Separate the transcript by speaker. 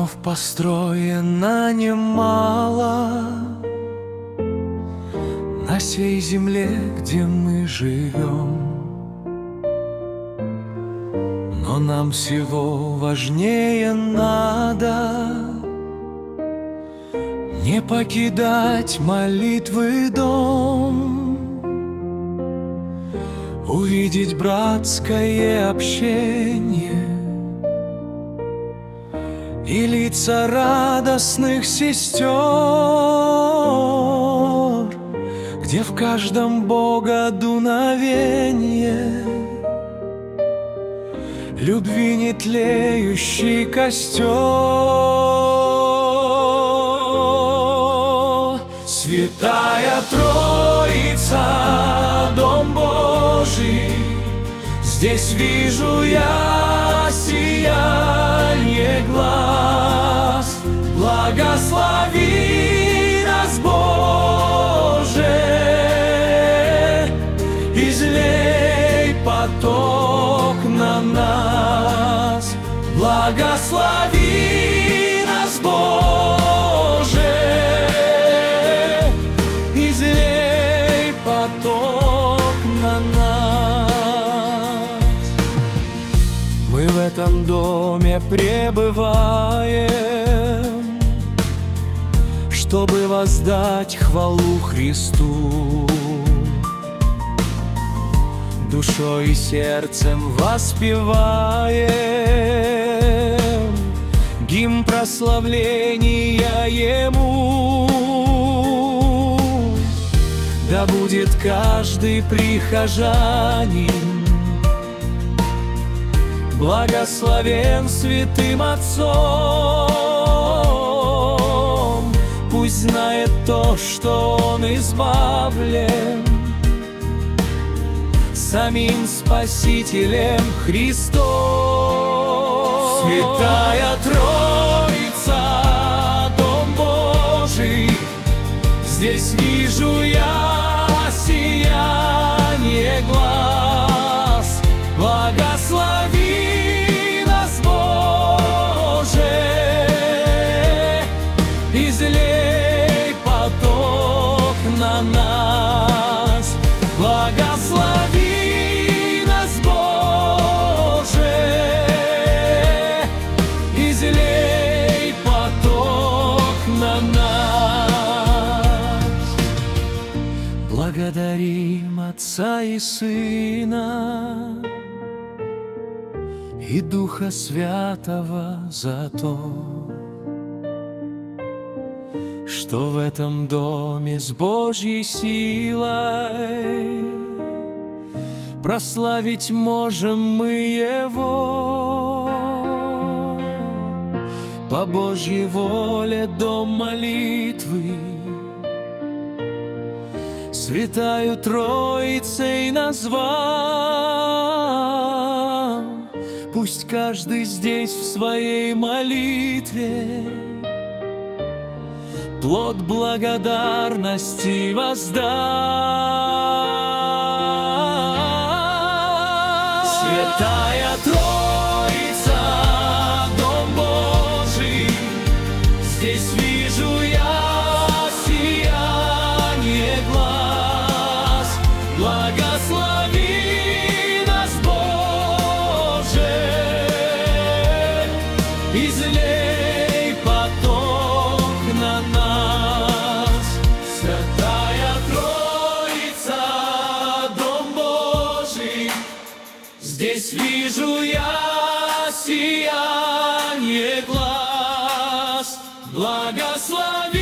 Speaker 1: Храмов построено немало на сей земле, где мы живем, но нам всего важнее надо не покидать молитвы дом, увидеть братское общение и лица радостных сестер, где в каждом Бога дуновенье любви нетлеющий костер. Святая Троица, Дом Божий, здесь вижу я сияние глаз. Благослови нас, Боже, излей поток на нас. Благослови нас, Боже, излей поток на нас. Мы в этом доме пребываем, чтобы воздать хвалу Христу. Душой и сердцем воспеваем гимн прославления Ему. Да будет каждый прихожанин благословен святым Отцом. Пусть знает то, что Он избавлен самим Спасителем Христом. Святая Троица, Дом Божий, здесь вижу я сияние глаз. Благослови нас, Боже, излей поток на нас. Благослови нас, Боже, излей поток на нас. Благодарим Отца и Сына и Духа Святого за то, что в этом доме с Божьей силой прославить можем мы Его. По Божьей воле дом молитвы Святою Троицей назвал. Пусть каждый здесь в своей молитве плод благодарности воздаст. Святая Троица, Дом Божий, здесь вижу я сияние глаз. Благослови нас, Боже, излей поток на нас. Святая Троица, Дом Божий, здесь вижу я сияние глаз. Благослови